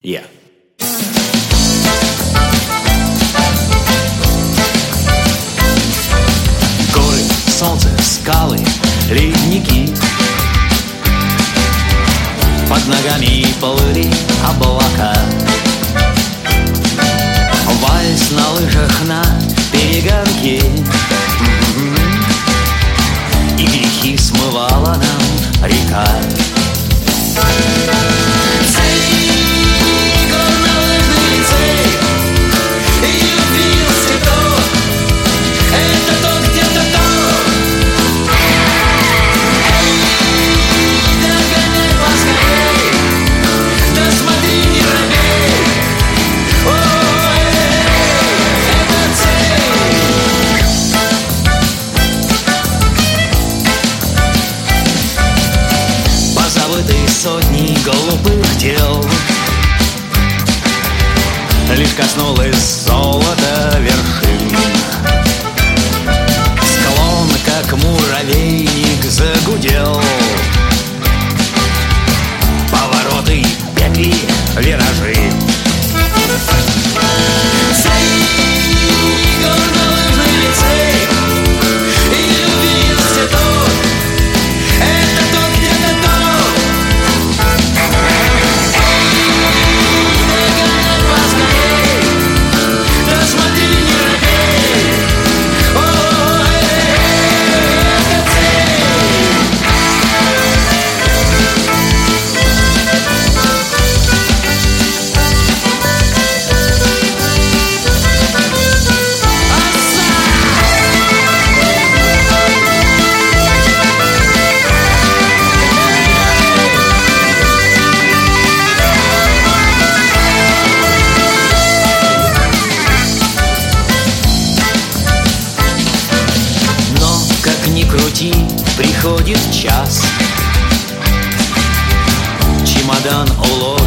Yeah. Горы, солнце, скалы, ледники, под ногами плыли облака. Вальс на лыжах на перегонке, и грехи смывала нам река. Сотни голубых дел, лишь коснулось золота вершин. Склон, как муравейник, загудел. Повороты, петли, виражи. Не крути, приходит час, чемодан уложен